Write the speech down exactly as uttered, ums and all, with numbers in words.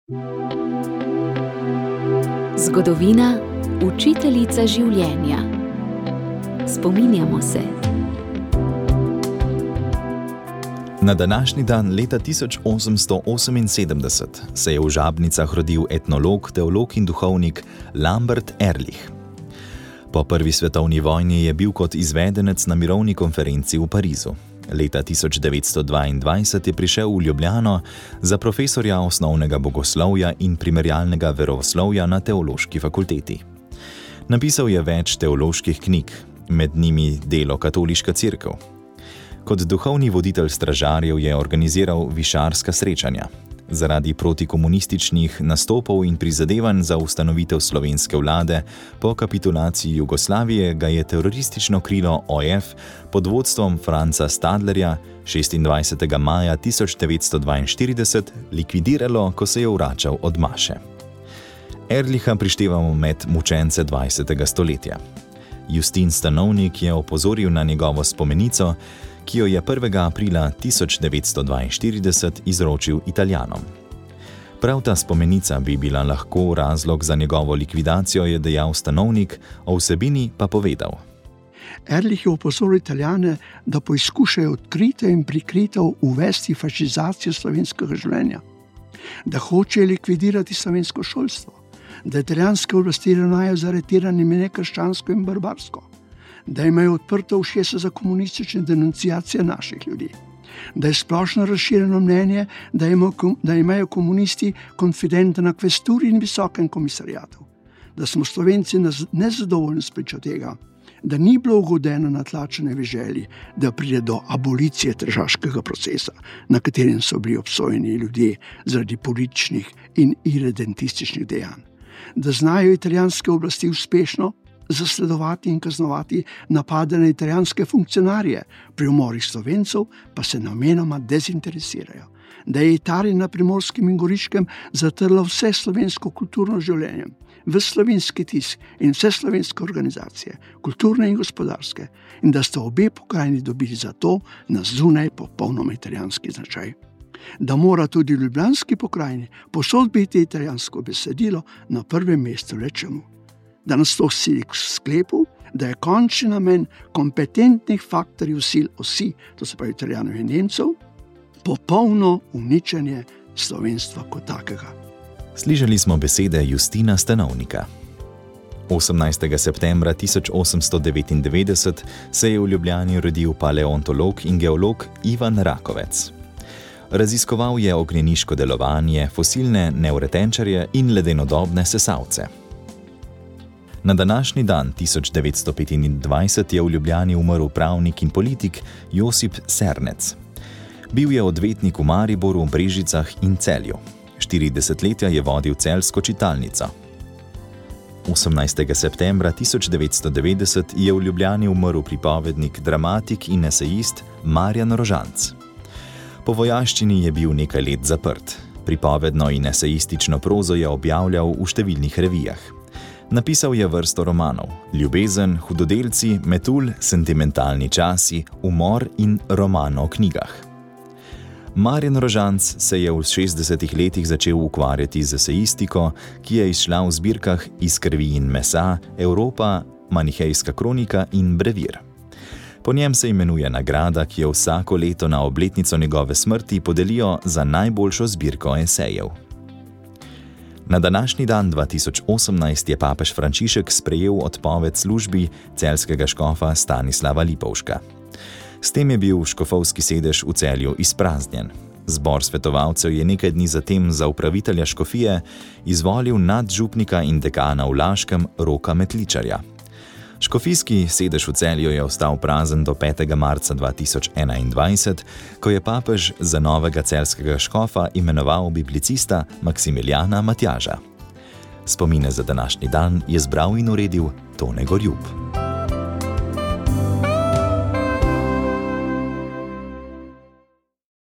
Zgodovina, učiteljica življenja. Spominjamo se. Na današnji dan leta tisoč osemsto oseminsedemdeset se je v Žabnicah rodil etnolog, teolog in duhovnik Lambert Ehrlich. Po prvi svetovni vojni je bil kot izvedenec na mirovni konferenci v Parizu. Leta tisoč devetsto dvaindvajset je prišel v Ljubljano za profesorja osnovnega bogoslovja in primerjalnega verovoslovja na Teološki fakulteti. Napisal je več teoloških knjig, med njimi delo Katoliška cerkev. Kot duhovni voditelj stražarjev je organiziral višarska srečanja. Zaradi protikomunističnih nastopov in prizadevanj za ustanovitev slovenske vlade po kapitulaciji Jugoslavije ga je teroristično krilo O F pod vodstvom Franca Stadlerja šestindvajsetega maja tisoč devetsto dvainštirideset likvidiralo, ko se je vračal od maše. Ehrlicha prištevamo med mučence dvajsetega stoletja. Justin Stanovnik je opozoril na njegovo spomenico, ki jo je prvega aprila tisoč devetsto dvainštirideset izročil Italijanom. Prav ta spomenica bi bila lahko razlog za njegovo likvidacijo, je dejal Stanovnik, o vsebini pa povedal. Ehrlich je opozoril Italijane, da poizkušajo odkrito in prikrito uvesti fašizacijo slovenskega življenja, da hoče likvidirati slovensko šolstvo, da italijanske oblasti ravnajo z aretiranimi nekrščansko in barbarsko, da imajo odprto ušesa za komunistične denunciacije naših ljudi, da je splošno razširjeno mnenje, da imajo, da imajo komunisti konfidente na kvesturi in visokem komisarijatu, da smo Slovenci nezadovoljni spričo tega, da ni bilo ugodeno na tlačenevi želji, da pride do abolicije tržaškega procesa, na katerem so bili obsojeni ljudje zaradi političnih in irredentističnih dejanj, da znajo italijanske oblasti uspešno zasledovati in kaznovati napade na italijanske funkcionarje, pri umorih Slovencev pa se namenoma dezinteresirajo, da je Italija na Primorskem in Goriškem zatrla vse slovensko kulturno življenje, v slovenski tisk in vse slovenske organizacije, kulturne in gospodarske, in da sta obe pokrajini dobili za to na zunaj popolnoma italijanski značaj. Da mora tudi v ljubljanski pokrajini posod biti italijansko besedilo na prvem mestu, rečemo. Da nas to sili k sklepu, da je končni namen kompetentnih faktorjev sil osi, to se pravi Italijanov in Nemcev, popolno uničenje slovenstva kot takega. Slišali smo besede Justina Stanovnika. osemnajstega septembra tisoč osemsto devetindevetdeset se je v Ljubljani rodil paleontolog in geolog Ivan Rakovec. Raziskoval je ognjeniško delovanje, fosilne nevretenčarje in ledenodobne sesalce. Na današnji dan tisoč devetsto petindvajset je v Ljubljani umrl pravnik in politik Josip Sernec. Bil je odvetnik v Mariboru, Brežicah in Celju. Štiri desetletja je vodil celjsko čitalnico. osemnajstega septembra tisoč devetsto devetdeset je v Ljubljani umrl pripovednik, dramatik in esejist Marjan Rožanc. Po vojaščini je bil nekaj let zaprt. Pripovedno in esejistično prozo je objavljal v številnih revijah. Napisal je vrsto romanov: Ljubezen, Hudodelci, Metul, Sentimentalni časi, Umor in roman o knjigah. Marjan Rožanc se je v šestdesetih letih začel ukvarjati z esejistiko, ki je izšla v zbirkah Iz krvi in mesa, Evropa, Manihejska kronika in Brevir. Po njem se imenuje nagrada, ki jo vsako leto na obletnico njegove smrti podelijo za najboljšo zbirko esejev. Na današnji dan dva tisoč osemnajst je papež Frančišek sprejel odpoved službi celjskega škofa Stanislava Lipovška. S tem je bil škofovski sedež v Celju izpraznjen. Zbor svetovalcev je nekaj dni zatem za upravitelja škofije izvolil nadžupnika in dekana v Laškem Roka Metličarja. Škofijski sedež v Celju je ostal prazen do petega marca dva tisoč enaindvajset, ko je papež za novega celjskega škofa imenoval biblicista Maksimiljana Matjaža. Spomine za današnji dan je zbral in uredil Tone Gorjub.